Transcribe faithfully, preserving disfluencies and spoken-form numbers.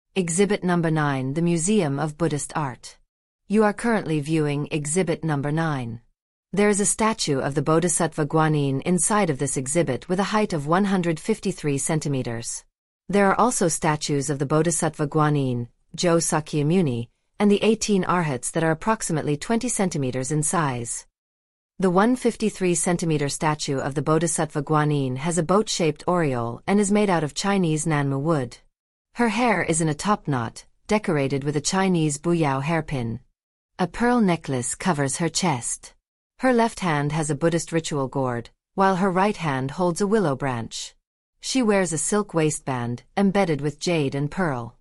Exhibit number nine, the Museum of Buddhist Art. You are currently viewing Exhibit number nine. There is a statue of the Bodhisattva Guanyin inside of this exhibit with a height of one hundred fifty-three centimeters. There are also statues of the Bodhisattva Guanyin, Jo Sakyamuni, and the eighteen arhats that are approximately twenty centimeters in size. The one hundred fifty-three centimeter statue of the Bodhisattva Guanyin has a boat-shaped aureole and is made out of Chinese Nanma wood. Her hair is in a top knot, decorated with a Chinese buyao hairpin. A pearl necklace covers her chest. Her left hand has a Buddhist ritual gourd, while her right hand holds a willow branch. She wears a silk waistband, embedded with jade and pearl.